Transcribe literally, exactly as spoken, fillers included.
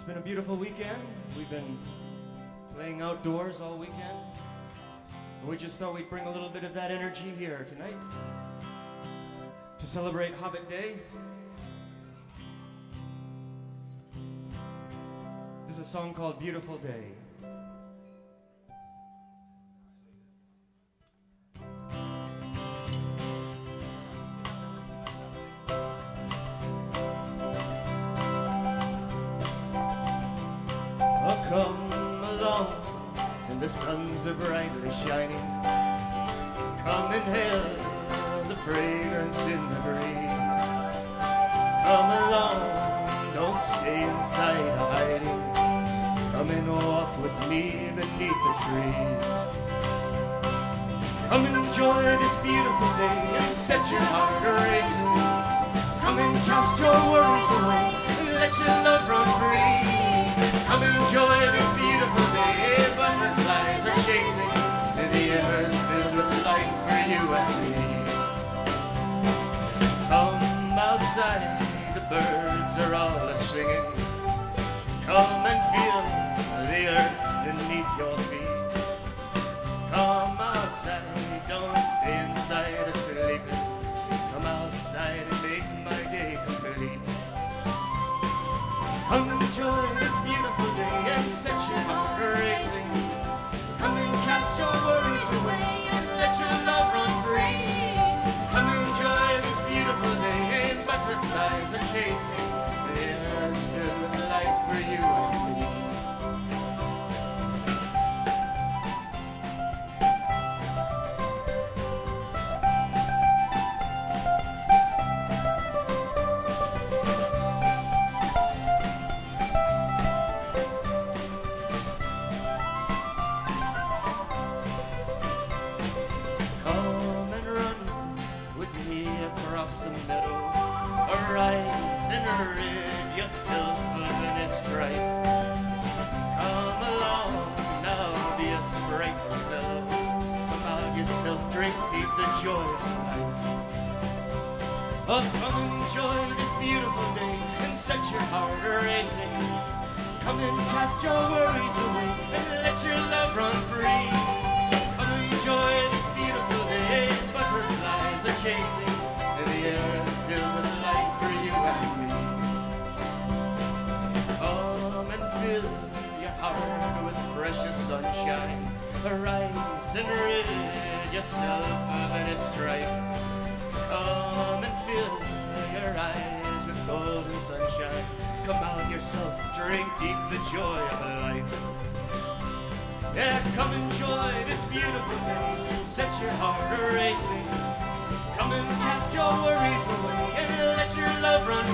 been a beautiful weekend. We've been playing outdoors all weekend. And we just thought we'd bring a little bit of that energy here tonight to celebrate Hobbit Day. This is a song called Beautiful Day. Come along, and the suns are brightly shining. Come inhale the fragrance in the breeze. Come along, don't stay inside hiding. Come and walk with me beneath the trees. Come enjoy this beautiful day and set your heart racing. Come and cast your worries away and let your love run free. Come enjoy this beautiful day, butterflies are chasing, the air is filled with light for you and me. Come outside, the birds are all a-singing. Come and feel the earth beneath your feet. Come outside, don't stay inside sleeping. Come outside and make my day complete. Come enjoy this beautiful day and set your heart racing. Come and cast your worries away and let your love run free. Come enjoy this beautiful day, butterflies are chasing. The air is filled with light for you and me. Across the meadow, arise and rid yourself of any strife. Come along, now be a sprightful fellow. Come out yourself, drink deep the joy of life. Oh, come enjoy this beautiful day and set your heart racing. Come and cast your worries away and let your love run free. Come enjoy this beautiful day, butterflies are chasing. The air is filled with light for you and me. Come and fill your heart with precious sunshine. Arise and rid yourself of any strife. Come and fill your eyes with golden sunshine. Come out yourself, drink deep the joy of life. Yeah, come enjoy this beautiful day and set your heart racing. Come and cast your worries away and let your love run